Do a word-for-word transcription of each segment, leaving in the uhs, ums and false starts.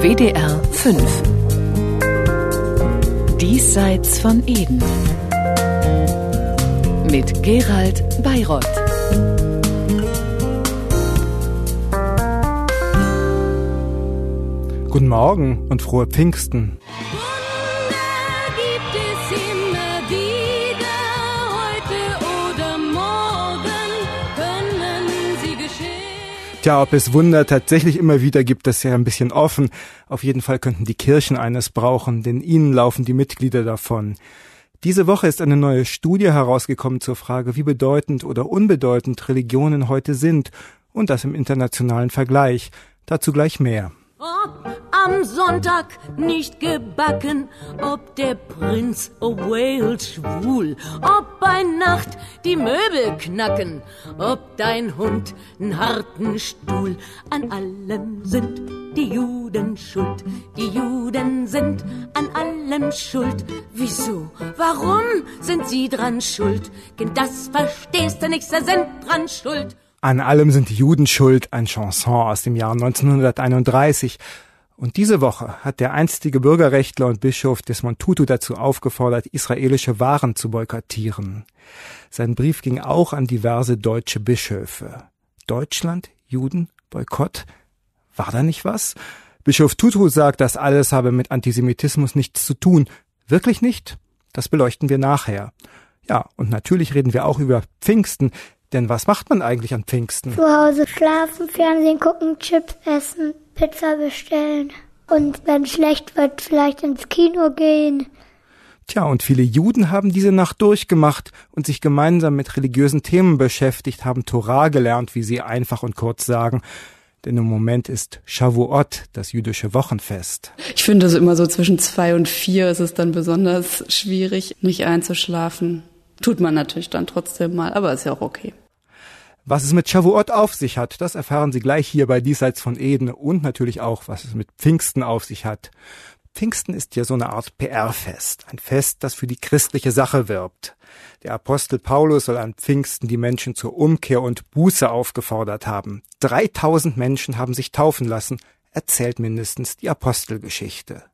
W D R fünf. Diesseits von Eden. Mit Gerald Beiroth. Guten Morgen und frohe Pfingsten. Tja, ob es Wunder tatsächlich immer wieder gibt, das ist ja ein bisschen offen. Auf jeden Fall könnten die Kirchen eines brauchen, denn ihnen laufen die Mitglieder davon. Diese Woche ist eine neue Studie herausgekommen zur Frage, wie bedeutend oder unbedeutend Religionen heute sind. Und das im internationalen Vergleich. Dazu gleich mehr. Ob am Sonntag nicht gebacken, ob der Prinz of Wales schwul, ob bei Nacht die Möbel knacken, ob dein Hund 'n harten Stuhl, an allem sind die Juden schuld, die Juden sind an allem schuld. Wieso, warum sind sie dran schuld? Kind, das verstehst du nicht, sie sind dran schuld. An allem sind die Juden schuld, ein Chanson aus dem Jahr neunzehnhunderteinunddreißig. Und diese Woche hat der einstige Bürgerrechtler und Bischof Desmond Tutu dazu aufgefordert, israelische Waren zu boykottieren. Sein Brief ging auch an diverse deutsche Bischöfe. Deutschland, Juden, Boykott? War da nicht was? Bischof Tutu sagt, das alles habe mit Antisemitismus nichts zu tun. Wirklich nicht? Das beleuchten wir nachher. Ja, und natürlich reden wir auch über Pfingsten. Denn was macht man eigentlich an Pfingsten? Zu Hause schlafen, Fernsehen gucken, Chips essen, Pizza bestellen. Und wenn schlecht wird, vielleicht ins Kino gehen. Tja, und viele Juden haben diese Nacht durchgemacht und sich gemeinsam mit religiösen Themen beschäftigt, haben Torah gelernt, wie sie einfach und kurz sagen. Denn im Moment ist Shavuot, das jüdische Wochenfest. Ich finde, so immer so zwischen zwei und vier ist es dann besonders schwierig, nicht einzuschlafen. Tut man natürlich dann trotzdem mal, aber ist ja auch okay. Was es mit Shavuot auf sich hat, das erfahren Sie gleich hier bei Diesseits von Eden und natürlich auch, was es mit Pfingsten auf sich hat. Pfingsten ist ja so eine Art P R-Fest, ein Fest, das für die christliche Sache wirbt. Der Apostel Paulus soll an Pfingsten die Menschen zur Umkehr und Buße aufgefordert haben. dreitausend Menschen haben sich taufen lassen, erzählt mindestens die Apostelgeschichte.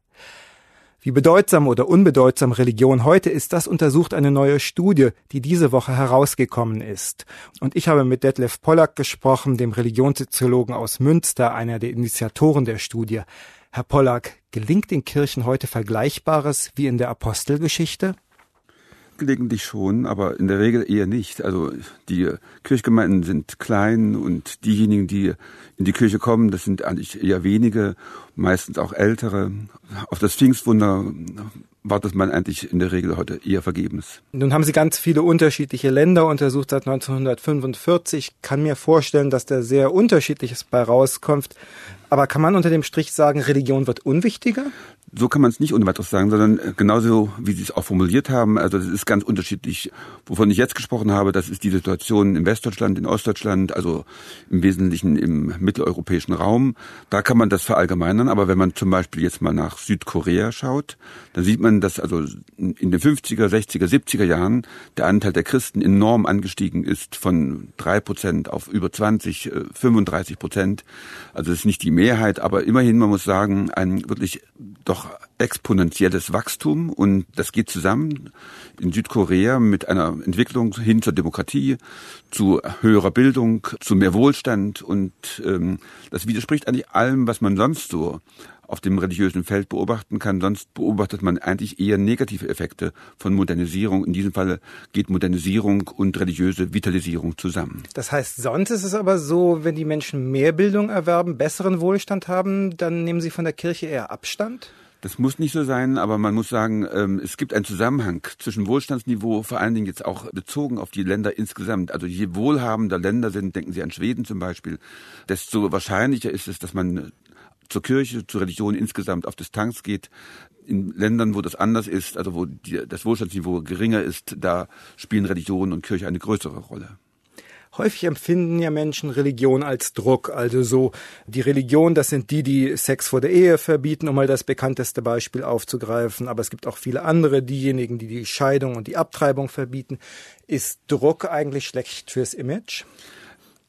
Wie bedeutsam oder unbedeutsam Religion heute ist, das untersucht eine neue Studie, die diese Woche herausgekommen ist. Und ich habe mit Detlef Pollack gesprochen, dem Religionssoziologen aus Münster, einer der Initiatoren der Studie. Herr Pollack, gelingt den Kirchen heute Vergleichbares wie in der Apostelgeschichte? Gelegentlich schon, aber in der Regel eher nicht. Also die Kirchgemeinden sind klein und diejenigen, die in die Kirche kommen, das sind eigentlich eher wenige, meistens auch ältere. Auf das Pfingstwunder wartet man eigentlich in der Regel heute eher vergebens. Nun haben Sie ganz viele unterschiedliche Länder untersucht seit neunzehnhundertfünfundvierzig. Ich kann mir vorstellen, dass da sehr Unterschiedliches bei rauskommt. Aber kann man unter dem Strich sagen, Religion wird unwichtiger? So kann man es nicht ohne weiteres sagen, sondern genauso, wie Sie es auch formuliert haben. Also das ist ganz unterschiedlich. Wovon ich jetzt gesprochen habe, das ist die Situation in Westdeutschland, in Ostdeutschland, also im Wesentlichen im mitteleuropäischen Raum. Da kann man das verallgemeinern. Aber wenn man zum Beispiel jetzt mal nach Südkorea schaut, dann sieht man, dass also in den fünfziger, sechziger, siebziger Jahren der Anteil der Christen enorm angestiegen ist von drei Prozent auf über zwanzig, fünfunddreißig Prozent. Also das ist nicht die Mehrheit, aber immerhin, man muss sagen, ein wirklich doch exponentielles Wachstum, und das geht zusammen in Südkorea mit einer Entwicklung hin zur Demokratie, zu höherer Bildung, zu mehr Wohlstand, und ähm, das widerspricht eigentlich allem, was man sonst so auf dem religiösen Feld beobachten kann. Sonst beobachtet man eigentlich eher negative Effekte von Modernisierung. In diesem Fall geht Modernisierung und religiöse Vitalisierung zusammen. Das heißt, sonst ist es aber so, wenn die Menschen mehr Bildung erwerben, besseren Wohlstand haben, dann nehmen sie von der Kirche eher Abstand? Das muss nicht so sein, aber man muss sagen, es gibt einen Zusammenhang zwischen Wohlstandsniveau, vor allen Dingen jetzt auch bezogen auf die Länder insgesamt. Also je wohlhabender Länder sind, denken Sie an Schweden zum Beispiel, desto wahrscheinlicher ist es, dass man zur Kirche, zur Religion insgesamt auf Distanz geht. In Ländern, wo das anders ist, also wo die, das Wohlstandsniveau geringer ist, da spielen Religion und Kirche eine größere Rolle. Häufig empfinden ja Menschen Religion als Druck, also so die Religion, das sind die, die Sex vor der Ehe verbieten, um mal das bekannteste Beispiel aufzugreifen, aber es gibt auch viele andere, diejenigen, die die Scheidung und die Abtreibung verbieten. Ist Druck eigentlich schlecht fürs Image?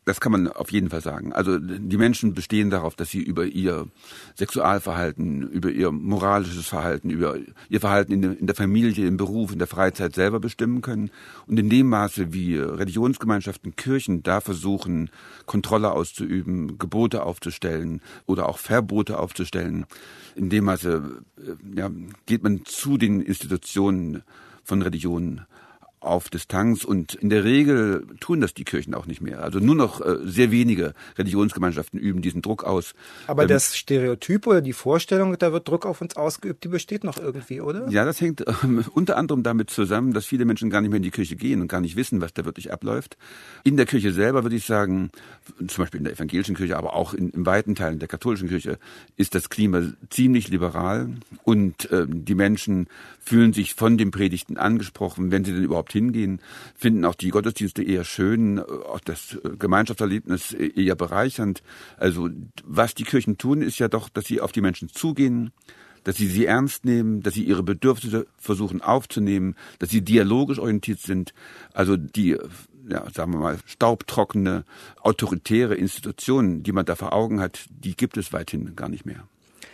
Das kann man auf jeden Fall sagen. Also die Menschen bestehen darauf, dass sie über ihr Sexualverhalten, über ihr moralisches Verhalten, über ihr Verhalten in der, in der Familie, im Beruf, in der Freizeit selber bestimmen können. Und in dem Maße, wie Religionsgemeinschaften, Kirchen da versuchen, Kontrolle auszuüben, Gebote aufzustellen oder auch Verbote aufzustellen, in dem Maße ja, geht man zu den Institutionen von Religionen auf Distanz, und in der Regel tun das die Kirchen auch nicht mehr. Also nur noch äh, sehr wenige Religionsgemeinschaften üben diesen Druck aus. Aber ähm, das Stereotyp oder die Vorstellung, da wird Druck auf uns ausgeübt, die besteht noch irgendwie, oder? Ja, das hängt ähm, unter anderem damit zusammen, dass viele Menschen gar nicht mehr in die Kirche gehen und gar nicht wissen, was da wirklich abläuft. In der Kirche selber würde ich sagen, zum Beispiel in der evangelischen Kirche, aber auch in, in weiten Teilen der katholischen Kirche, ist das Klima ziemlich liberal, und äh, die Menschen fühlen sich von den Predigten angesprochen, wenn sie denn überhaupt hingehen, finden auch die Gottesdienste eher schön, auch das Gemeinschaftserlebnis eher bereichernd. Also was die Kirchen tun, ist ja doch, dass sie auf die Menschen zugehen, dass sie sie ernst nehmen, dass sie ihre Bedürfnisse versuchen aufzunehmen, dass sie dialogisch orientiert sind. Also die, ja, sagen wir mal, staubtrockene, autoritäre Institutionen, die man da vor Augen hat, die gibt es weithin gar nicht mehr.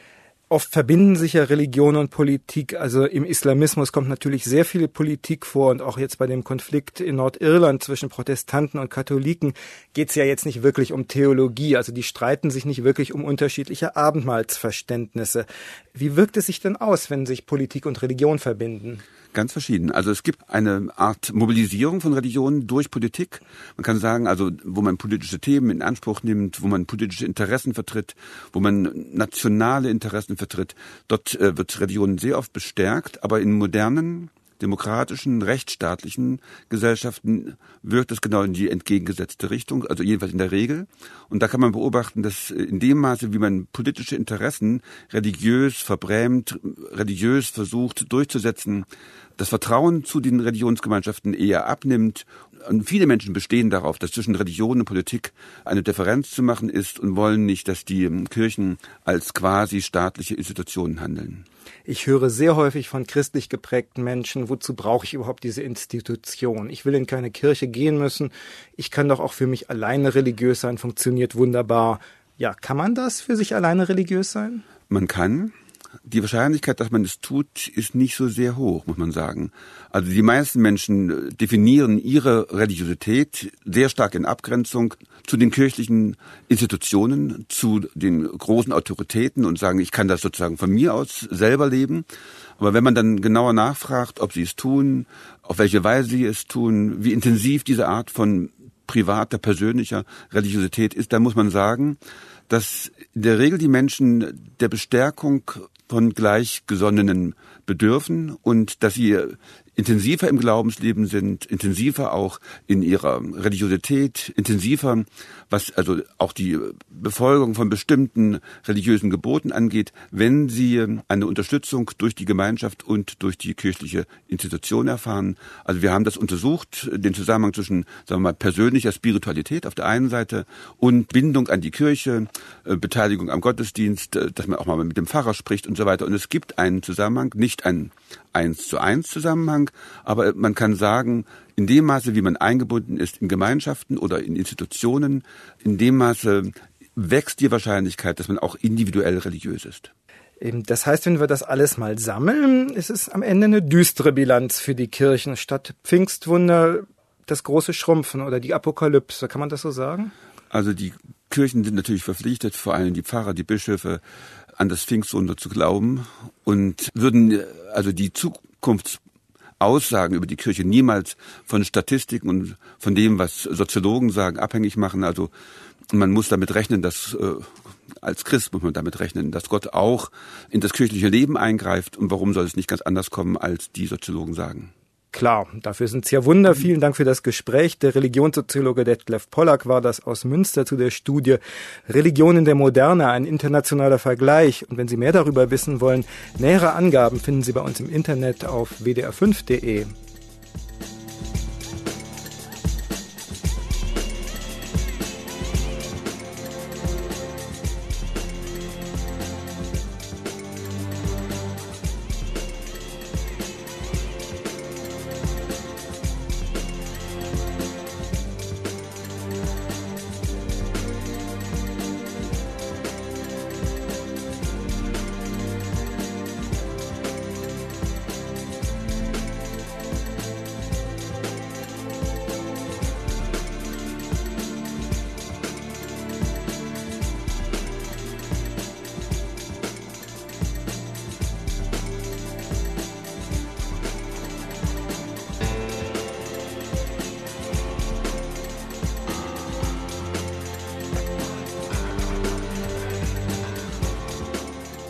Oft verbinden sich ja Religion und Politik. Also im Islamismus kommt natürlich sehr viel Politik vor, und auch jetzt bei dem Konflikt in Nordirland zwischen Protestanten und Katholiken geht es ja jetzt nicht wirklich um Theologie. Also die streiten sich nicht wirklich um unterschiedliche Abendmahlsverständnisse. Wie wirkt es sich denn aus, wenn sich Politik und Religion verbinden? Ganz verschieden. Also es gibt eine Art Mobilisierung von Religionen durch Politik. Man kann sagen, also wo man politische Themen in Anspruch nimmt, wo man politische Interessen vertritt, wo man nationale Interessen vertritt, dort äh, wird Religion sehr oft bestärkt, aber in modernen, demokratischen, rechtsstaatlichen Gesellschaften wirkt es genau in die entgegengesetzte Richtung, also jedenfalls in der Regel. Und da kann man beobachten, dass in dem Maße, wie man politische Interessen religiös verbrämt, religiös versucht durchzusetzen, das Vertrauen zu den Religionsgemeinschaften eher abnimmt. Und viele Menschen bestehen darauf, dass zwischen Religion und Politik eine Differenz zu machen ist, und wollen nicht, dass die Kirchen als quasi staatliche Institutionen handeln. Ich höre sehr häufig von christlich geprägten Menschen, wozu brauche ich überhaupt diese Institution? Ich will in keine Kirche gehen müssen. Ich kann doch auch für mich alleine religiös sein, funktioniert wunderbar. Ja, kann man das für sich alleine religiös sein? Man kann. Die Wahrscheinlichkeit, dass man es tut, ist nicht so sehr hoch, muss man sagen. Also die meisten Menschen definieren ihre Religiosität sehr stark in Abgrenzung zu den kirchlichen Institutionen, zu den großen Autoritäten, und sagen, ich kann das sozusagen von mir aus selber leben. Aber wenn man dann genauer nachfragt, ob sie es tun, auf welche Weise sie es tun, wie intensiv diese Art von privater, persönlicher Religiosität ist, dann muss man sagen, dass in der Regel die Menschen der Bestärkung von Gleichgesonnenen bedürfen und dass sie intensiver im Glaubensleben sind, intensiver auch in ihrer Religiosität, intensiver, was also auch die Befolgung von bestimmten religiösen Geboten angeht, wenn sie eine Unterstützung durch die Gemeinschaft und durch die kirchliche Institution erfahren. Also wir haben das untersucht, den Zusammenhang zwischen, sagen wir mal, persönlicher Spiritualität auf der einen Seite und Bindung an die Kirche, Beteiligung am Gottesdienst, dass man auch mal mit dem Pfarrer spricht und so weiter. Und es gibt einen Zusammenhang, nicht einen eins zu eins Zusammenhang, aber man kann sagen, in dem Maße, wie man eingebunden ist in Gemeinschaften oder in Institutionen, in dem Maße wächst die Wahrscheinlichkeit, dass man auch individuell religiös ist. Das heißt, wenn wir das alles mal sammeln, ist es am Ende eine düstere Bilanz für die Kirchen. Statt Pfingstwunder das große Schrumpfen oder die Apokalypse. Kann man das so sagen? Also die Kirchen sind natürlich verpflichtet, vor allem die Pfarrer, die Bischöfe, an das Pfingstwunder zu glauben, und würden also die Zukunftsaussagen über die Kirche niemals von Statistiken und von dem, was Soziologen sagen, abhängig machen. Also man muss damit rechnen, dass äh, als Christ muss man damit rechnen, dass Gott auch in das kirchliche Leben eingreift. Und warum soll es nicht ganz anders kommen, als die Soziologen sagen? Klar, dafür sind es ja Wunder. Vielen Dank für das Gespräch. Der Religionssoziologe Detlef Pollack war das aus Münster zu der Studie Religion in der Moderne, ein internationaler Vergleich. Und wenn Sie mehr darüber wissen wollen, nähere Angaben finden Sie bei uns im Internet auf w d r fünf punkt d e.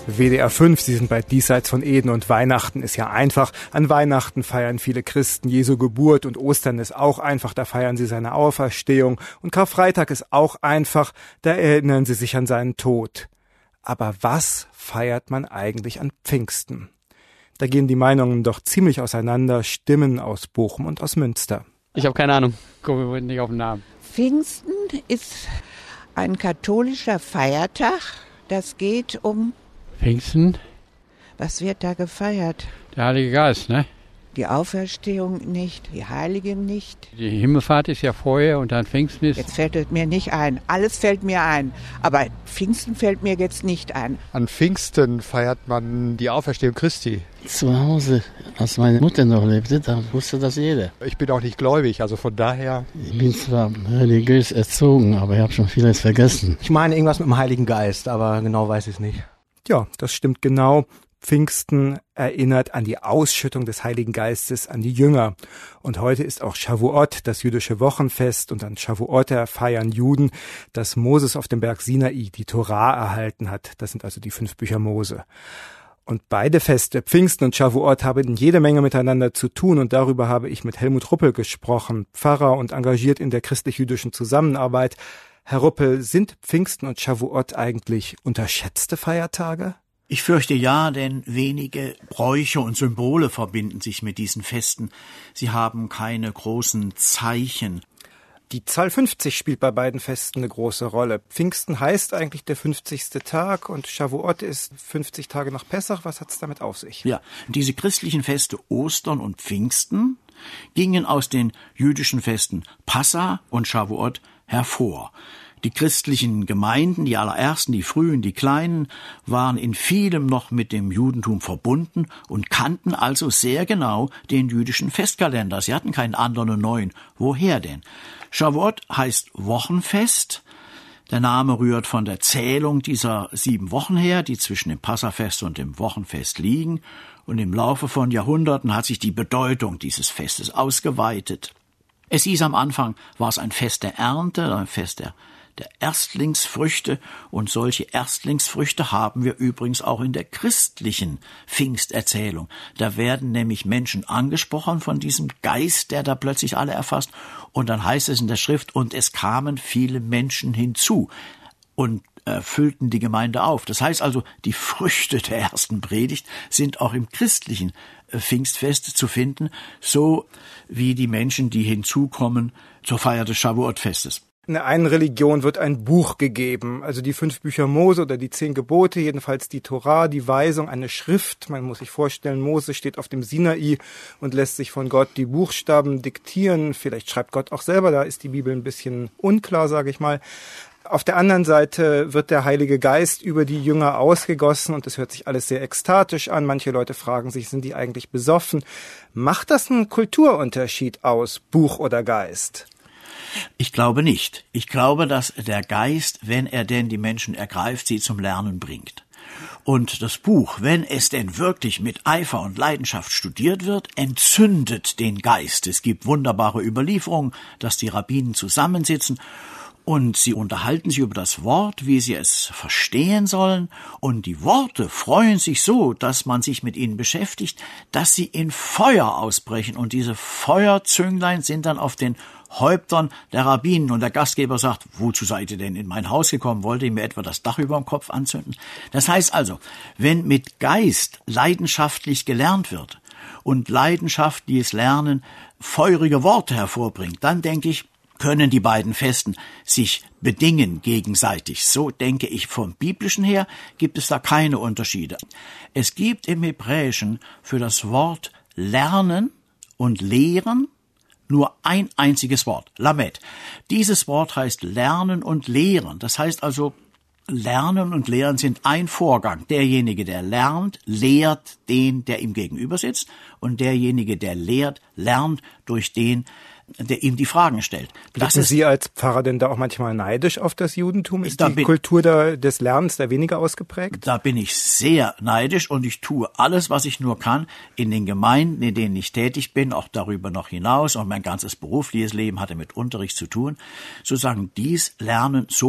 W D R fünf, Sie sind bei Diesseits von Eden und Weihnachten ist ja einfach. An Weihnachten feiern viele Christen Jesu Geburt und Ostern ist auch einfach, da feiern sie seine Auferstehung. Und Karfreitag ist auch einfach, da erinnern sie sich an seinen Tod. Aber was feiert man eigentlich an Pfingsten? Da gehen die Meinungen doch ziemlich auseinander, Stimmen aus Bochum und aus Münster. Ich habe keine Ahnung, komme nicht auf den Namen. Pfingsten ist ein katholischer Feiertag, das geht um... Pfingsten? Was wird da gefeiert? Der Heilige Geist, ne? Die Auferstehung nicht, die Heiligen nicht. Die Himmelfahrt ist ja vorher und dann Pfingsten ist... Jetzt fällt es mir nicht ein. Alles fällt mir ein. Aber Pfingsten fällt mir jetzt nicht ein. An Pfingsten feiert man die Auferstehung Christi. Zu Hause, als meine Mutter noch lebte, da wusste das jeder. Ich bin auch nicht gläubig, also von daher... Ich bin zwar religiös erzogen, aber ich habe schon vieles vergessen. Ich meine irgendwas mit dem Heiligen Geist, aber genau weiß ich es nicht. Ja, das stimmt genau. Pfingsten erinnert an die Ausschüttung des Heiligen Geistes an die Jünger. Und heute ist auch Shavuot, das jüdische Wochenfest. Und an Shavuot feiern Juden, dass Moses auf dem Berg Sinai die Torah erhalten hat. Das sind also die fünf Bücher Mose. Und beide Feste, Pfingsten und Shavuot, haben jede Menge miteinander zu tun. Und darüber habe ich mit Helmut Ruppel gesprochen, Pfarrer und engagiert in der christlich-jüdischen Zusammenarbeit. Herr Ruppel, sind Pfingsten und Shavuot eigentlich unterschätzte Feiertage? Ich fürchte ja, denn wenige Bräuche und Symbole verbinden sich mit diesen Festen. Sie haben keine großen Zeichen. Die Zahl fünfzig spielt bei beiden Festen eine große Rolle. Pfingsten heißt eigentlich der fünfzigste Tag und Shavuot ist fünfzig Tage nach Pessach. Was hat's damit auf sich? Ja, diese christlichen Feste Ostern und Pfingsten gingen aus den jüdischen Festen Passa und Shavuot hervor. Die christlichen Gemeinden, die allerersten, die frühen, die kleinen, waren in vielem noch mit dem Judentum verbunden und kannten also sehr genau den jüdischen Festkalender. Sie hatten keinen anderen neuen. Woher denn? Shavuot heißt Wochenfest. Der Name rührt von der Zählung dieser sieben Wochen her, die zwischen dem Passafest und dem Wochenfest liegen. Und im Laufe von Jahrhunderten hat sich die Bedeutung dieses Festes ausgeweitet. Es hieß am Anfang, war es ein Fest der Ernte, ein Fest der, der Erstlingsfrüchte. Und solche Erstlingsfrüchte haben wir übrigens auch in der christlichen Pfingsterzählung. Da werden nämlich Menschen angesprochen von diesem Geist, der da plötzlich alle erfasst. Und dann heißt es in der Schrift, und es kamen viele Menschen hinzu und äh, füllten die Gemeinde auf. Das heißt also, die Früchte der ersten Predigt sind auch im christlichen äh, Pfingstfest zu finden, so wie die Menschen, die hinzukommen zur Feier des Shavuot-Festes. In der einen Religion wird ein Buch gegeben, also die fünf Bücher Mose oder die zehn Gebote, jedenfalls die Torah, die Weisung, eine Schrift. Man muss sich vorstellen, Mose steht auf dem Sinai und lässt sich von Gott die Buchstaben diktieren. Vielleicht schreibt Gott auch selber, da ist die Bibel ein bisschen unklar, sage ich mal. Auf der anderen Seite wird der Heilige Geist über die Jünger ausgegossen und es hört sich alles sehr ekstatisch an. Manche Leute fragen sich, sind die eigentlich besoffen? Macht das einen Kulturunterschied aus, Buch oder Geist? Ich glaube nicht. Ich glaube, dass der Geist, wenn er denn die Menschen ergreift, sie zum Lernen bringt. Und das Buch, wenn es denn wirklich mit Eifer und Leidenschaft studiert wird, entzündet den Geist. Es gibt wunderbare Überlieferungen, dass die Rabbinen zusammensitzen und sie unterhalten sich über das Wort, wie sie es verstehen sollen. Und die Worte freuen sich so, dass man sich mit ihnen beschäftigt, dass sie in Feuer ausbrechen. Und diese Feuerzünglein sind dann auf den Häuptern der Rabbinen. Und der Gastgeber sagt, wozu seid ihr denn in mein Haus gekommen? Wollt ihr mir etwa das Dach über dem Kopf anzünden? Das heißt also, wenn mit Geist leidenschaftlich gelernt wird und leidenschaftliches Lernen feurige Worte hervorbringt, dann denke ich, können die beiden Festen sich bedingen gegenseitig. So denke ich, vom Biblischen her gibt es da keine Unterschiede. Es gibt im Hebräischen für das Wort lernen und lehren nur ein einziges Wort, Lamed. Dieses Wort heißt lernen und lehren. Das heißt also, Lernen und Lehren sind ein Vorgang. Derjenige, der lernt, lehrt den, der ihm gegenüber sitzt. Und derjenige, der lehrt, lernt durch den, der ihm die Fragen stellt. Blicken Sie als Pfarrer denn da auch manchmal neidisch auf das Judentum? Ist da die bin, Kultur da, des Lernens da weniger ausgeprägt? Da bin ich sehr neidisch und ich tue alles, was ich nur kann, in den Gemeinden, in denen ich tätig bin, auch darüber noch hinaus, und mein ganzes berufliches Leben hatte mit Unterricht zu tun, sozusagen dies Lernen so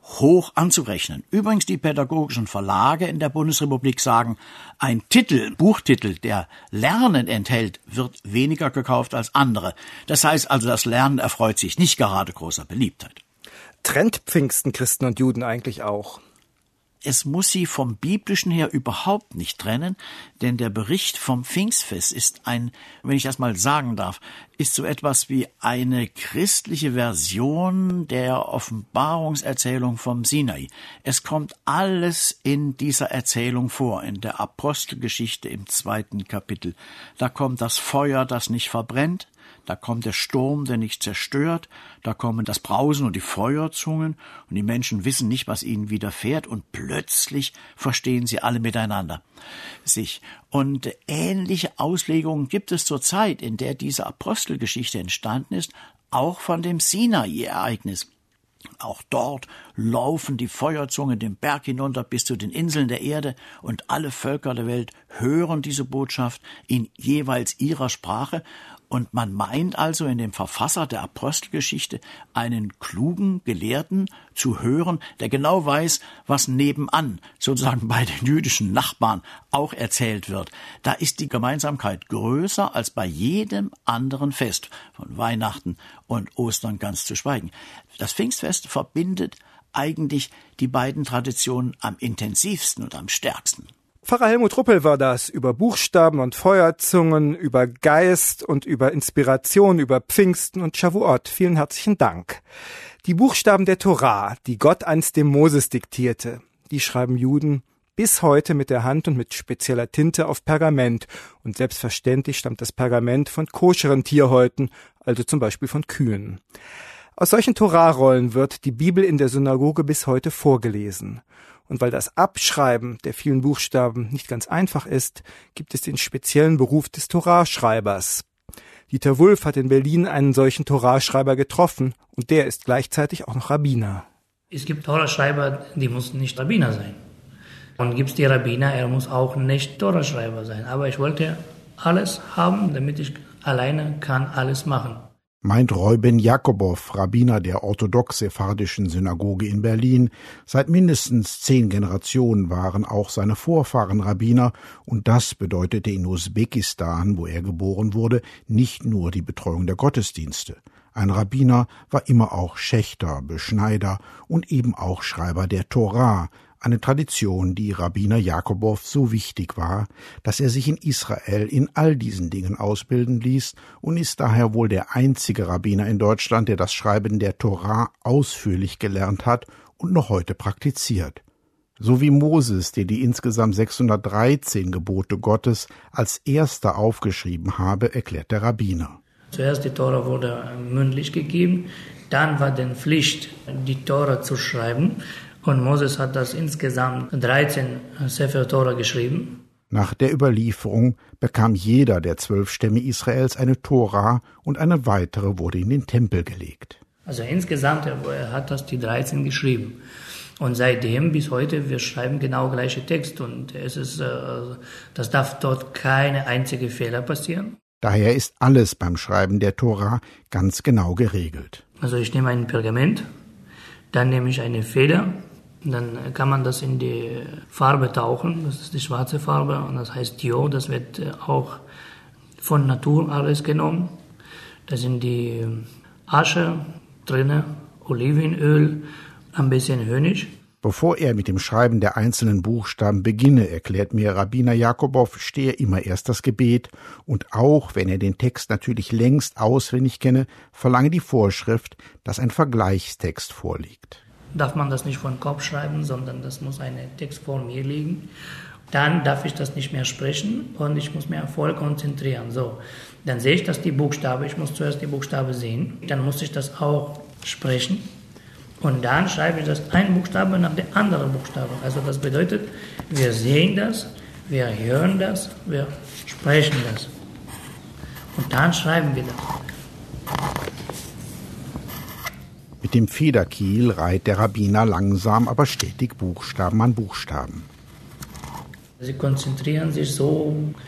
hoch anzurechnen. Übrigens, die pädagogischen Verlage in der Bundesrepublik sagen, ein Titel, Buchtitel, der Lernen enthält, wird weniger gekauft als andere. Das heißt also, das Lernen erfreut sich nicht gerade großer Beliebtheit. Trennt Pfingsten Christen und Juden eigentlich auch? Es muss sie vom Biblischen her überhaupt nicht trennen, denn der Bericht vom Pfingstfest ist ein, wenn ich das mal sagen darf, ist so etwas wie eine christliche Version der Offenbarungserzählung vom Sinai. Es kommt alles in dieser Erzählung vor, in der Apostelgeschichte im zweiten Kapitel. Da kommt das Feuer, das nicht verbrennt. Da kommt der Sturm, der nicht zerstört, da kommen das Brausen und die Feuerzungen und die Menschen wissen nicht, was ihnen widerfährt und plötzlich verstehen sie alle miteinander sich. Und ähnliche Auslegungen gibt es zur Zeit, in der diese Apostelgeschichte entstanden ist, auch von dem Sinai-Ereignis. Auch dort laufen die Feuerzungen den Berg hinunter bis zu den Inseln der Erde und alle Völker der Welt hören diese Botschaft in jeweils ihrer Sprache. Und man meint also in dem Verfasser der Apostelgeschichte einen klugen Gelehrten zu hören, der genau weiß, was nebenan, sozusagen bei den jüdischen Nachbarn, auch erzählt wird. Da ist die Gemeinsamkeit größer als bei jedem anderen Fest, von Weihnachten und Ostern ganz zu schweigen. Das Pfingstfest verbindet eigentlich die beiden Traditionen am intensivsten und am stärksten. Pfarrer Helmut Ruppel war das, über Buchstaben und Feuerzungen, über Geist und über Inspiration, über Pfingsten und Shavuot. Vielen herzlichen Dank. Die Buchstaben der Torah, die Gott einst dem Moses diktierte, die schreiben Juden bis heute mit der Hand und mit spezieller Tinte auf Pergament. Und selbstverständlich stammt das Pergament von koscheren Tierhäuten, also zum Beispiel von Kühen. Aus solchen Torah-Rollen wird die Bibel in der Synagoge bis heute vorgelesen. Und weil das Abschreiben der vielen Buchstaben nicht ganz einfach ist, gibt es den speziellen Beruf des Torah-Schreibers. Dieter Wulff hat in Berlin einen solchen Torah-Schreiber getroffen und der ist gleichzeitig auch noch Rabbiner. Es gibt Torah-Schreiber, die müssen nicht Rabbiner sein. Und gibt es die Rabbiner, er muss auch nicht Torah-Schreiber sein. Aber ich wollte alles haben, damit ich alleine kann alles machen. Meint Reuben Jakobow, Rabbiner der orthodox-sephardischen Synagoge in Berlin. Seit mindestens zehn Generationen waren auch seine Vorfahren Rabbiner und das bedeutete in Usbekistan, wo er geboren wurde, nicht nur die Betreuung der Gottesdienste. Ein Rabbiner war immer auch Schächter, Beschneider und eben auch Schreiber der Torah, eine Tradition, die Rabbiner Jakobow so wichtig war, dass er sich in Israel in all diesen Dingen ausbilden ließ und ist daher wohl der einzige Rabbiner in Deutschland, der das Schreiben der Torah ausführlich gelernt hat und noch heute praktiziert. So wie Moses, der die insgesamt sechshundertdreizehn Gebote Gottes als erster aufgeschrieben habe, erklärt der Rabbiner. Zuerst die Tora wurde mündlich gegeben, dann war die Pflicht, die Tora zu schreiben. Und Moses hat das insgesamt dreizehn Sefer Tora geschrieben. Nach der Überlieferung bekam jeder der zwölf Stämme Israels eine Tora und eine weitere wurde in den Tempel gelegt. Also insgesamt er hat das die dreizehn geschrieben. Und seitdem bis heute, wir schreiben genau gleiche Text und es ist, das darf dort keine einzige Fehler passieren. Daher ist alles beim Schreiben der Tora ganz genau geregelt. Also ich nehme ein Pergament, dann nehme ich eine Feder. Dann kann man das in die Farbe tauchen, das ist die schwarze Farbe und das heißt Dio, das wird auch von Natur alles genommen. Da sind die Asche drin, Olivenöl, ein bisschen Honig. Bevor er mit dem Schreiben der einzelnen Buchstaben beginne, erklärt mir Rabbiner Jakobow, stehe immer erst das Gebet und auch, wenn er den Text natürlich längst auswendig kenne, verlange die Vorschrift, dass ein Vergleichstext vorliegt. Darf man das nicht von Kopf schreiben, sondern das muss ein Text vor mir liegen. Dann darf ich das nicht mehr sprechen und ich muss mich voll konzentrieren. So, dann sehe ich das die Buchstabe, ich muss zuerst die Buchstabe sehen, dann muss ich das auch sprechen und dann schreibe ich das ein Buchstabe nach der anderen Buchstabe. Also das bedeutet, wir sehen das, wir hören das, wir sprechen das und dann schreiben wir das. Mit dem Federkiel reiht der Rabbiner langsam, aber stetig Buchstaben an Buchstaben. Sie konzentrieren sich so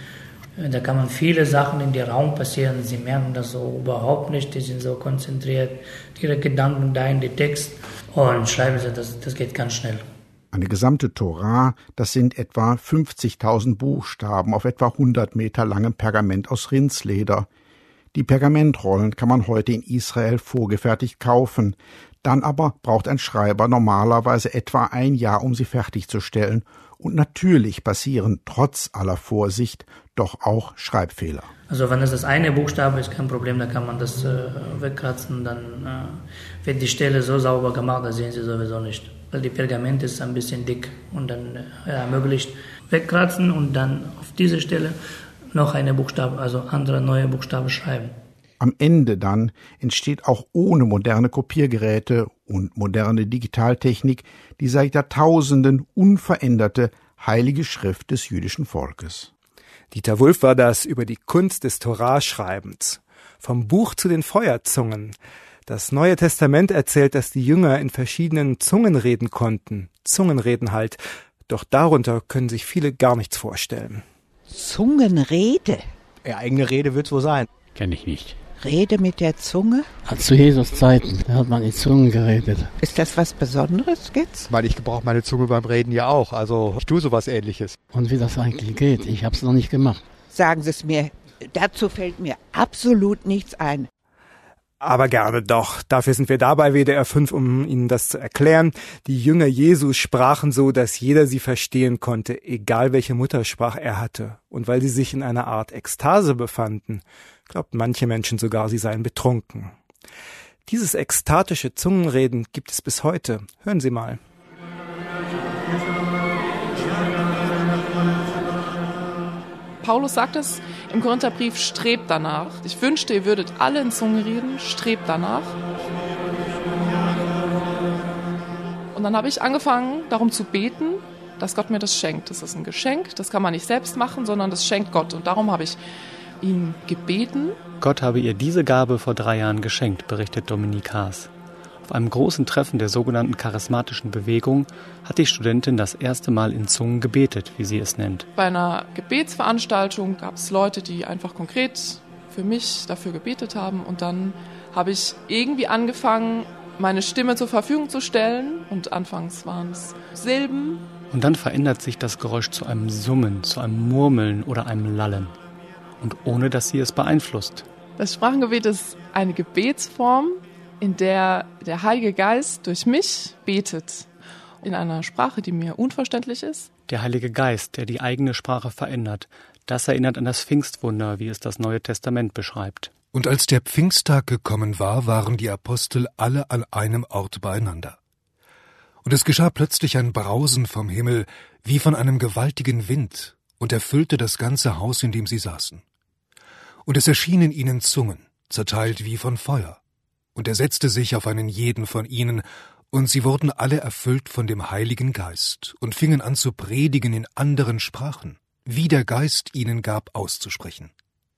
Da kann man viele Sachen in den Raum passieren. Sie merken das so überhaupt nicht. Die sind so konzentriert, ihre Gedanken da in den Text und schreiben sie, das, das geht ganz schnell. Eine gesamte Torah, das sind etwa fünfzigtausend Buchstaben auf etwa hundert Meter langem Pergament aus Rindsleder. Die Pergamentrollen kann man heute in Israel vorgefertigt kaufen. Dann aber braucht ein Schreiber normalerweise etwa ein Jahr, um sie fertigzustellen. Und natürlich passieren trotz aller Vorsicht doch auch Schreibfehler. Also wenn es das eine Buchstabe ist, kein Problem, dann kann man das äh, wegkratzen, dann äh, wird die Stelle so sauber gemacht, das sehen Sie sowieso nicht. Weil die Pergament ist ein bisschen dick und dann äh, ermöglicht wegkratzen und dann auf diese Stelle noch eine Buchstabe, also andere neue Buchstabe schreiben. Am Ende dann entsteht auch ohne moderne Kopiergeräte und moderne Digitaltechnik die seit Jahrtausenden unveränderte heilige Schrift des jüdischen Volkes. Dieter Wulff war das über die Kunst des Torah-Schreibens. Vom Buch zu den Feuerzungen. Das Neue Testament erzählt, dass die Jünger in verschiedenen Zungen reden konnten. Zungenreden halt. Doch darunter können sich viele gar nichts vorstellen. Zungenrede? Ja, eigene Rede wird's wohl sein. Kenn ich nicht. Rede mit der Zunge? Also zu Jesus Zeiten, da hat man in Zungen geredet. Ist das was Besonderes jetzt? Ich meine, ich gebrauche meine Zunge beim Reden ja auch, also ich tue sowas Ähnliches. Und wie das eigentlich geht, ich habe es noch nicht gemacht. Sagen Sie es mir, dazu fällt mir absolut nichts ein. Aber gerne doch. Dafür sind wir da bei W D R fünf, um Ihnen das zu erklären. Die Jünger Jesus sprachen so, dass jeder sie verstehen konnte, egal welche Muttersprache er hatte. Und weil sie sich in einer Art Ekstase befanden, glaubten manche Menschen sogar, sie seien betrunken. Dieses ekstatische Zungenreden gibt es bis heute. Hören Sie mal. Paulus sagt es im Korintherbrief, strebt danach. Ich wünschte, ihr würdet alle in Zungen reden, strebt danach. Und dann habe ich angefangen, darum zu beten, dass Gott mir das schenkt. Das ist ein Geschenk, das kann man nicht selbst machen, sondern das schenkt Gott. Und darum habe ich ihn gebeten. Gott habe ihr diese Gabe vor drei Jahren geschenkt, berichtet Dominique Haas. Auf einem großen Treffen der sogenannten charismatischen Bewegung hat die Studentin das erste Mal in Zungen gebetet, wie sie es nennt. Bei einer Gebetsveranstaltung gab es Leute, die einfach konkret für mich dafür gebetet haben. Und dann habe ich irgendwie angefangen, meine Stimme zur Verfügung zu stellen. Und anfangs waren es Silben. Und dann verändert sich das Geräusch zu einem Summen, zu einem Murmeln oder einem Lallen. Und ohne, dass sie es beeinflusst. Das Sprachengebet ist eine Gebetsform, in der der Heilige Geist durch mich betet. In einer Sprache, die mir unverständlich ist. Der Heilige Geist, der die eigene Sprache verändert, das erinnert an das Pfingstwunder, wie es das Neue Testament beschreibt. Und als der Pfingsttag gekommen war, waren die Apostel alle an einem Ort beieinander. Und es geschah plötzlich ein Brausen vom Himmel, wie von einem gewaltigen Wind, und erfüllte das ganze Haus, in dem sie saßen. Und es erschienen ihnen Zungen, zerteilt wie von Feuer. Und er setzte sich auf einen jeden von ihnen, und sie wurden alle erfüllt von dem Heiligen Geist und fingen an zu predigen in anderen Sprachen, wie der Geist ihnen gab auszusprechen.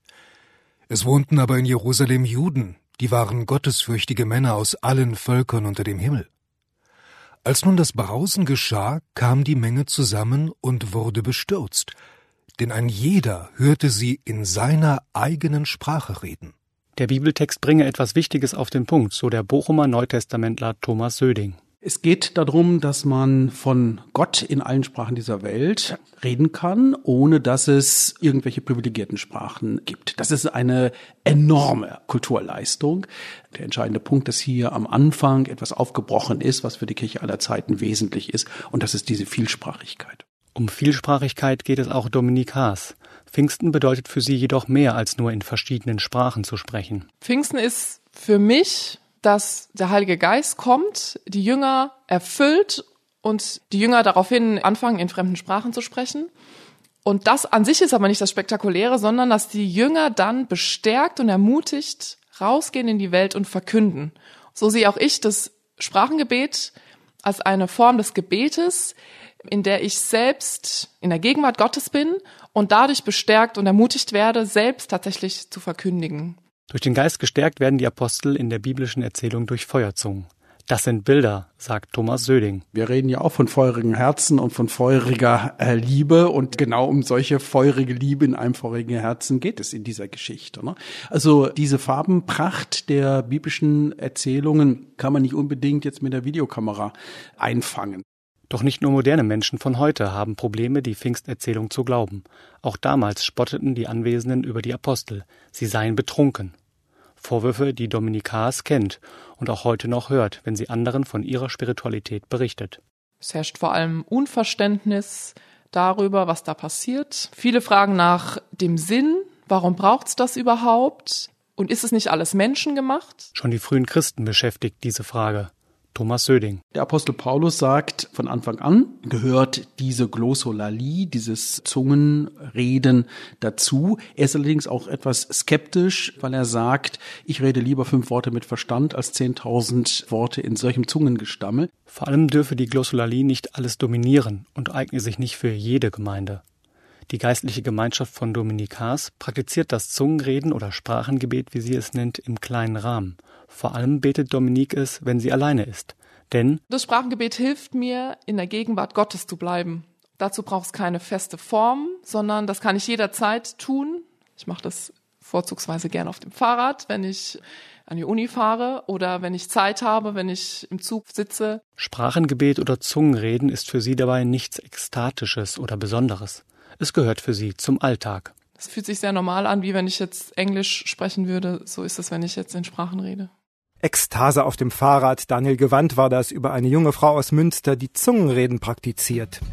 Es wohnten aber in Jerusalem Juden, die waren gottesfürchtige Männer aus allen Völkern unter dem Himmel. Als nun das Brausen geschah, kam die Menge zusammen und wurde bestürzt, denn ein jeder hörte sie in seiner eigenen Sprache reden. Der Bibeltext bringe etwas Wichtiges auf den Punkt, so der Bochumer Neutestamentler Thomas Söding. Es geht darum, dass man von Gott in allen Sprachen dieser Welt reden kann, ohne dass es irgendwelche privilegierten Sprachen gibt. Das ist eine enorme Kulturleistung. Der entscheidende Punkt, dass hier am Anfang etwas aufgebrochen ist, was für die Kirche aller Zeiten wesentlich ist, und das ist diese Vielsprachigkeit. Um Vielsprachigkeit geht es auch Dominique Haas. Pfingsten bedeutet für sie jedoch mehr als nur in verschiedenen Sprachen zu sprechen. Pfingsten ist für mich, dass der Heilige Geist kommt, die Jünger erfüllt und die Jünger daraufhin anfangen, in fremden Sprachen zu sprechen. Und das an sich ist aber nicht das Spektakuläre, sondern dass die Jünger dann bestärkt und ermutigt rausgehen in die Welt und verkünden. So sehe auch ich das Sprachengebet als eine Form des Gebetes, in der ich selbst in der Gegenwart Gottes bin und dadurch bestärkt und ermutigt werde, selbst tatsächlich zu verkündigen. Durch den Geist gestärkt werden die Apostel in der biblischen Erzählung durch Feuerzungen. Das sind Bilder, sagt Thomas Söding. Wir reden ja auch von feurigen Herzen und von feuriger äh, Liebe und genau um solche feurige Liebe in einem feurigen Herzen geht es in dieser Geschichte. Ne? Also diese Farbenpracht der biblischen Erzählungen kann man nicht unbedingt jetzt mit der Videokamera einfangen. Doch nicht nur moderne Menschen von heute haben Probleme, die Pfingsterzählung zu glauben. Auch damals spotteten die Anwesenden über die Apostel. Sie seien betrunken. Vorwürfe, die Dominikas kennt und auch heute noch hört, wenn sie anderen von ihrer Spiritualität berichtet. Es herrscht vor allem Unverständnis darüber, was da passiert. Viele fragen nach dem Sinn. Warum braucht's das überhaupt? Und ist es nicht alles menschengemacht? Schon die frühen Christen beschäftigt diese Frage. Thomas Söding. Der Apostel Paulus sagt, von Anfang an gehört diese Glossolalie, dieses Zungenreden dazu. Er ist allerdings auch etwas skeptisch, weil er sagt, ich rede lieber fünf Worte mit Verstand als zehntausend Worte in solchem Zungengestammel. Vor allem dürfe die Glossolalie nicht alles dominieren und eigne sich nicht für jede Gemeinde. Die geistliche Gemeinschaft von Dominikas praktiziert das Zungenreden oder Sprachengebet, wie sie es nennt, im kleinen Rahmen. Vor allem betet Dominique es, wenn sie alleine ist. Denn das Sprachengebet hilft mir, in der Gegenwart Gottes zu bleiben. Dazu braucht es keine feste Form, sondern das kann ich jederzeit tun. Ich mache das vorzugsweise gerne auf dem Fahrrad, wenn ich an die Uni fahre oder wenn ich Zeit habe, wenn ich im Zug sitze. Sprachengebet oder Zungenreden ist für sie dabei nichts Ekstatisches oder Besonderes. Es gehört für sie zum Alltag. Es fühlt sich sehr normal an, wie wenn ich jetzt Englisch sprechen würde. So ist es, wenn ich jetzt in Sprachen rede. Ekstase auf dem Fahrrad. Daniel Gewandt war das über eine junge Frau aus Münster, die Zungenreden praktiziert.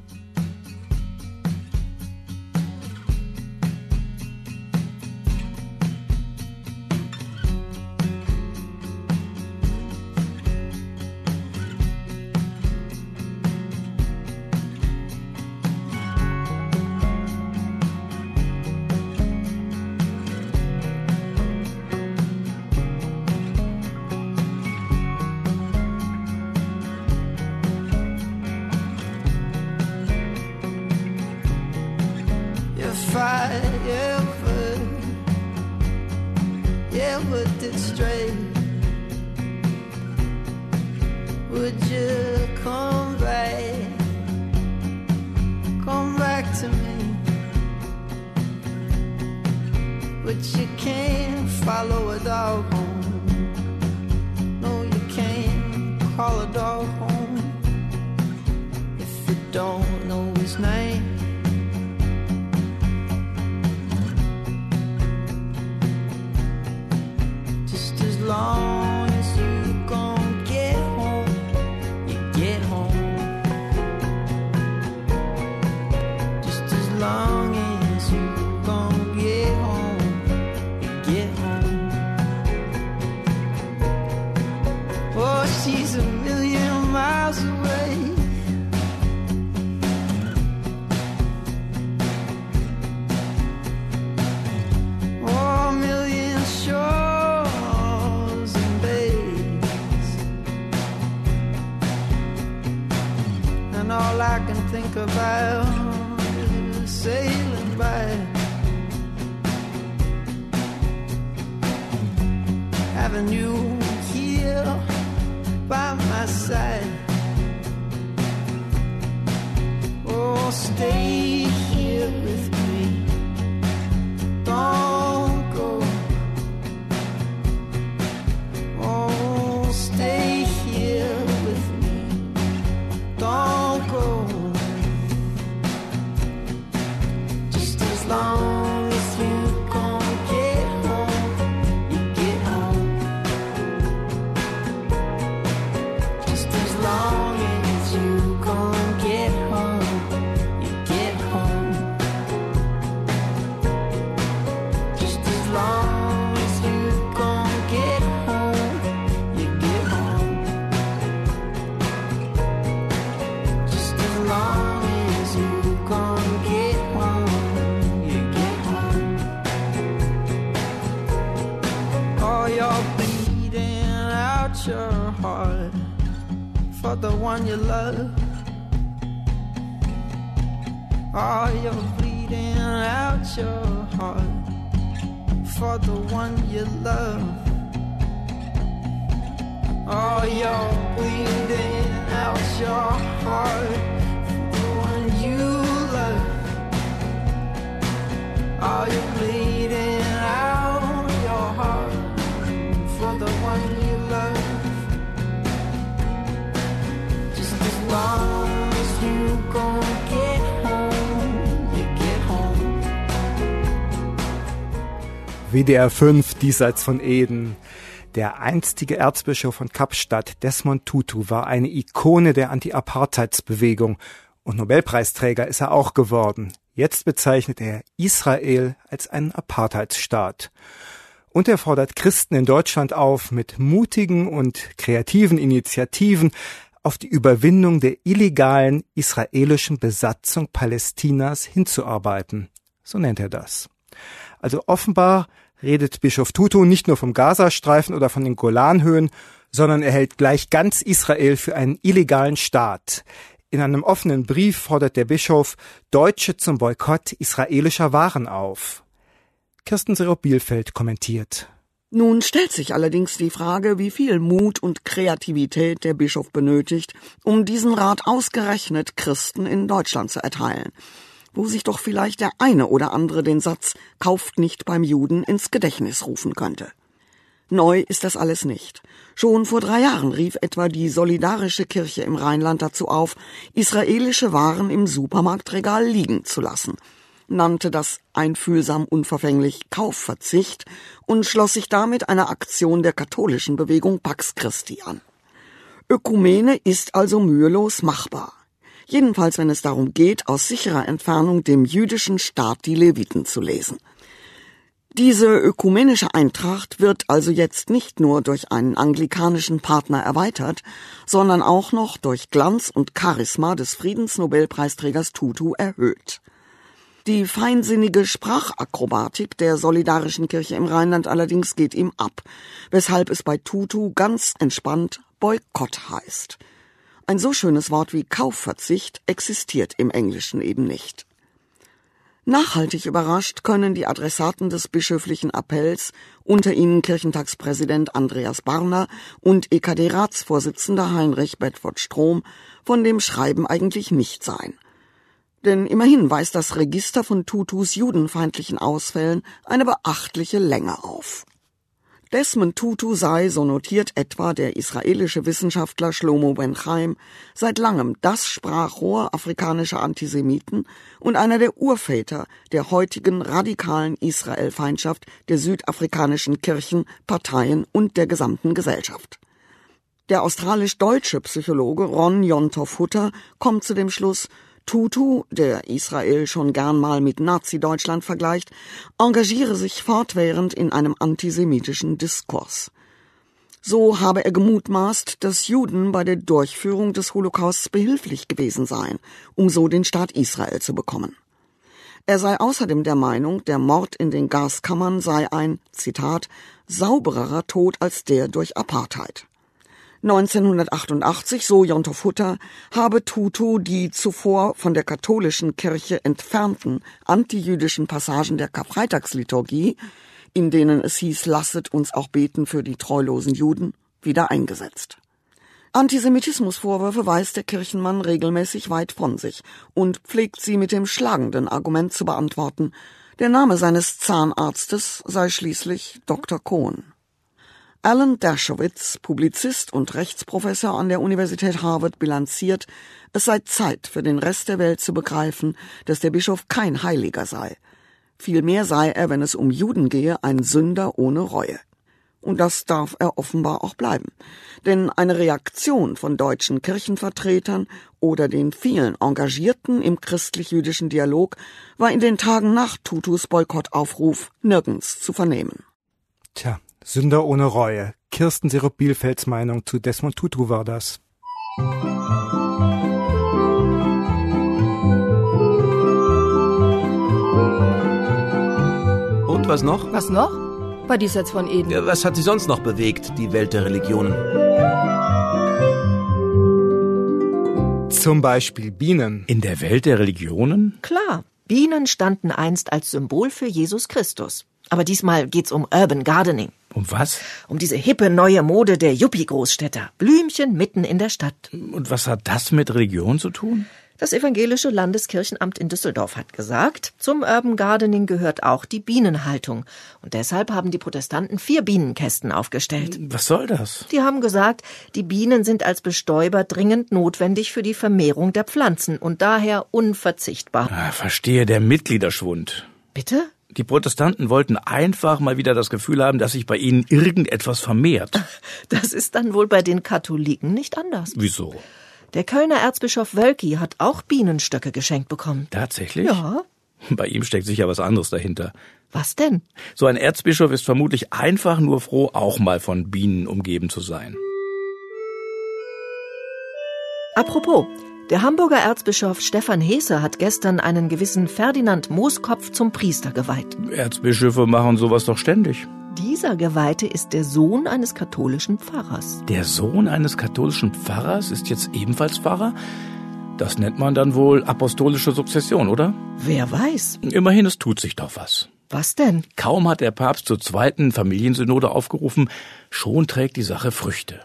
If I ever, ever did stray, would you come back, come back to me? But you can't follow a dog home. No, you can't call a dog home if you don't know his name. As long as you gon' get home, you get home. Just as long as you gon' get home, you get home. Oh, she's a million miles away. Oh, a million shores. And all I can think about is sailing by, having you here by my side. Oh, stay here with me, don't go. Oh, stay here with me, don't go. Just as long as you gon' get home, you get home. Just as long as you gon' get home, you get home. Just as long as you gon' get home, you get home. Just as long as you gon' get home, you get home. Oh, you're bleeding out your heart for the one you love. Oh, you're bleeding out your heart for the one you love. Oh, you're bleeding out your heart for the one you love. Oh, you're bleeding out your heart for the one you love. Just as long as you gon' get home, you get home. W D R fünf, diesseits von Eden. Der einstige Erzbischof von Kapstadt, Desmond Tutu, war eine Ikone der Anti-Apartheidsbewegung und Nobelpreisträger ist er auch geworden. Jetzt bezeichnet er Israel als einen Apartheidsstaat. Und er fordert Christen in Deutschland auf, mit mutigen und kreativen Initiativen auf die Überwindung der illegalen israelischen Besatzung Palästinas hinzuarbeiten. So nennt er das. Also offenbar redet Bischof Tutu nicht nur vom Gazastreifen oder von den Golanhöhen, sondern er hält gleich ganz Israel für einen illegalen Staat. In einem offenen Brief fordert der Bischof Deutsche zum Boykott israelischer Waren auf. Kirsten Serow-Bielfeld kommentiert. Nun stellt sich allerdings die Frage, wie viel Mut und Kreativität der Bischof benötigt, um diesen Rat ausgerechnet Christen in Deutschland zu erteilen, wo sich doch vielleicht der eine oder andere den Satz »Kauft nicht beim Juden« ins Gedächtnis rufen könnte. Neu ist das alles nicht. Schon vor drei Jahren rief etwa die Solidarische Kirche im Rheinland dazu auf, israelische Waren im Supermarktregal liegen zu lassen, nannte das einfühlsam unverfänglich Kaufverzicht und schloss sich damit einer Aktion der katholischen Bewegung Pax Christi an. Ökumene ist also mühelos machbar. Jedenfalls, wenn es darum geht, aus sicherer Entfernung dem jüdischen Staat die Leviten zu lesen. Diese ökumenische Eintracht wird also jetzt nicht nur durch einen anglikanischen Partner erweitert, sondern auch noch durch Glanz und Charisma des Friedensnobelpreisträgers Tutu erhöht. Die feinsinnige Sprachakrobatik der Solidarischen Kirche im Rheinland allerdings geht ihm ab, weshalb es bei Tutu ganz entspannt Boykott heißt. Ein so schönes Wort wie Kaufverzicht existiert im Englischen eben nicht. Nachhaltig überrascht können die Adressaten des bischöflichen Appells, unter ihnen Kirchentagspräsident Andreas Barner und E K D-Ratsvorsitzender Heinrich Bedford-Strom, von dem Schreiben eigentlich nicht sein. Denn immerhin weist das Register von Tutus judenfeindlichen Ausfällen eine beachtliche Länge auf. Desmond Tutu sei, so notiert etwa der israelische Wissenschaftler Shlomo Ben Chaim, seit langem das Sprachrohr afrikanischer Antisemiten und einer der Urväter der heutigen radikalen Israel-Feindschaft der südafrikanischen Kirchen, Parteien und der gesamten Gesellschaft. Der australisch-deutsche Psychologe Ron Jontoph-Hutter kommt zu dem Schluss, Tutu, der Israel schon gern mal mit Nazi-Deutschland vergleicht, engagiere sich fortwährend in einem antisemitischen Diskurs. So habe er gemutmaßt, dass Juden bei der Durchführung des Holocausts behilflich gewesen seien, um so den Staat Israel zu bekommen. Er sei außerdem der Meinung, der Mord in den Gaskammern sei ein, Zitat, saubererer Tod als der durch Apartheid. neunzehnhundertachtundachtzig, so Jontoph-Hutter, habe Tutu die zuvor von der katholischen Kirche entfernten antijüdischen Passagen der Karfreitagsliturgie, in denen es hieß, lasset uns auch beten für die treulosen Juden, wieder eingesetzt. Antisemitismusvorwürfe weist der Kirchenmann regelmäßig weit von sich und pflegt sie mit dem schlagenden Argument zu beantworten, der Name seines Zahnarztes sei schließlich Doktor Cohen. Alan Dershowitz, Publizist und Rechtsprofessor an der Universität Harvard, bilanziert, es sei Zeit für den Rest der Welt zu begreifen, dass der Bischof kein Heiliger sei. Vielmehr sei er, wenn es um Juden gehe, ein Sünder ohne Reue. Und das darf er offenbar auch bleiben. Denn eine Reaktion von deutschen Kirchenvertretern oder den vielen Engagierten im christlich-jüdischen Dialog war in den Tagen nach Tutus Boykottaufruf nirgends zu vernehmen. Tja. Sünder ohne Reue. Kirsten Serow-Bielfelds Meinung zu Desmond Tutu war das. Und was noch? Was noch? Bei Diesseits von Eden. Ja, was hat sie sonst noch bewegt, die Welt der Religionen? Zum Beispiel Bienen. In der Welt der Religionen? Klar. Bienen standen einst als Symbol für Jesus Christus. Aber diesmal geht's um Urban Gardening. Um was? Um diese hippe neue Mode der Yuppie-Großstädter. Blümchen mitten in der Stadt. Und was hat das mit Religion zu tun? Das evangelische Landeskirchenamt in Düsseldorf hat gesagt, zum Urban Gardening gehört auch die Bienenhaltung. Und deshalb haben die Protestanten vier Bienenkästen aufgestellt. Was soll das? Die haben gesagt, die Bienen sind als Bestäuber dringend notwendig für die Vermehrung der Pflanzen und daher unverzichtbar. Ah, verstehe, der Mitgliederschwund. Bitte? Die Protestanten wollten einfach mal wieder das Gefühl haben, dass sich bei ihnen irgendetwas vermehrt. Das ist dann wohl bei den Katholiken nicht anders. Wieso? Der Kölner Erzbischof Wölki hat auch Bienenstöcke geschenkt bekommen. Tatsächlich? Ja. Bei ihm steckt sicher was anderes dahinter. Was denn? So ein Erzbischof ist vermutlich einfach nur froh, auch mal von Bienen umgeben zu sein. Apropos, der Hamburger Erzbischof Stefan Heese hat gestern einen gewissen Ferdinand Mooskopf zum Priester geweiht. Erzbischöfe machen sowas doch ständig. Dieser Geweihte ist der Sohn eines katholischen Pfarrers. Der Sohn eines katholischen Pfarrers ist jetzt ebenfalls Pfarrer? Das nennt man dann wohl apostolische Sukzession, oder? Wer weiß. Immerhin, es tut sich doch was. Was denn? Kaum hat der Papst zur zweiten Familiensynode aufgerufen, schon trägt die Sache Früchte.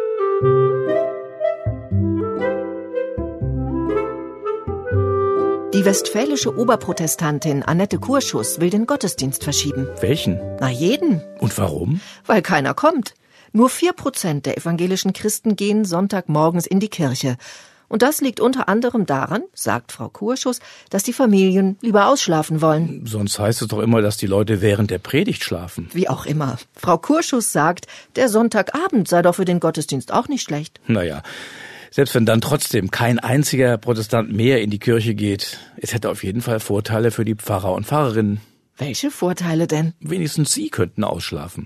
Die westfälische Oberprotestantin Annette Kurschus will den Gottesdienst verschieben. Welchen? Na, jeden. Und warum? Weil keiner kommt. Nur vier Prozent der evangelischen Christen gehen Sonntagmorgens in die Kirche. Und das liegt unter anderem daran, sagt Frau Kurschus, dass die Familien lieber ausschlafen wollen. Sonst heißt es doch immer, dass die Leute während der Predigt schlafen. Wie auch immer. Frau Kurschus sagt, der Sonntagabend sei doch für den Gottesdienst auch nicht schlecht. Naja, selbst wenn dann trotzdem kein einziger Protestant mehr in die Kirche geht, es hätte auf jeden Fall Vorteile für die Pfarrer und Pfarrerinnen. Welche Vorteile denn? Wenigstens sie könnten ausschlafen.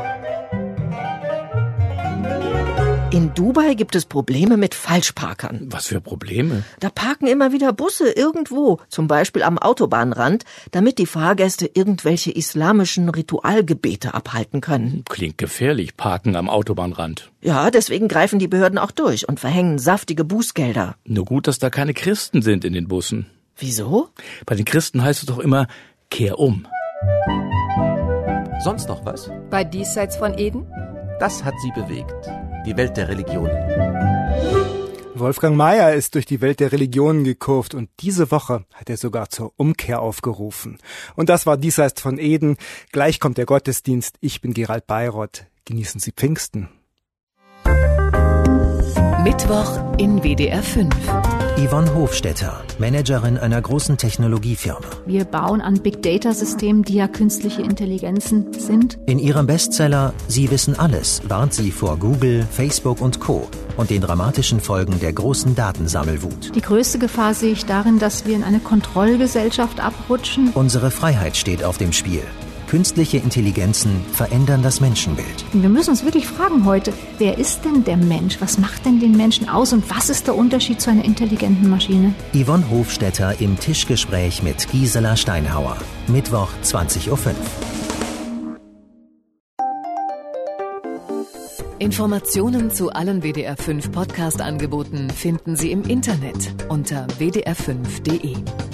In Dubai gibt es Probleme mit Falschparkern. Was für Probleme? Da parken immer wieder Busse irgendwo, zum Beispiel am Autobahnrand, damit die Fahrgäste irgendwelche islamischen Ritualgebete abhalten können. Klingt gefährlich, parken am Autobahnrand. Ja, deswegen greifen die Behörden auch durch und verhängen saftige Bußgelder. Nur gut, dass da keine Christen sind in den Bussen. Wieso? Bei den Christen heißt es doch immer, kehr um. Sonst noch was? Bei Diesseits von Eden? Das hat sie bewegt. Die Welt der Religionen. Wolfgang Mayer ist durch die Welt der Religionen gekurvt und diese Woche hat er sogar zur Umkehr aufgerufen. Und das war Diesseits von Eden. Gleich kommt der Gottesdienst. Ich bin Gerald Bayroth. Genießen Sie Pfingsten. Mittwoch in W D R fünf. Yvonne Hofstetter, Managerin einer großen Technologiefirma. Wir bauen an Big-Data-Systemen, die ja künstliche Intelligenzen sind. In ihrem Bestseller Sie wissen alles warnt sie vor Google, Facebook und Co. und den dramatischen Folgen der großen Datensammelwut. Die größte Gefahr sehe ich darin, dass wir in eine Kontrollgesellschaft abrutschen. Unsere Freiheit steht auf dem Spiel. Künstliche Intelligenzen verändern das Menschenbild. Wir müssen uns wirklich fragen heute, wer ist denn der Mensch? Was macht denn den Menschen aus und was ist der Unterschied zu einer intelligenten Maschine? Yvonne Hofstetter im Tischgespräch mit Gisela Steinhauer. Mittwoch zwanzig Uhr fünf. Informationen zu allen W D R fünf Podcast-Angeboten finden Sie im Internet unter w d r fünf punkt d e.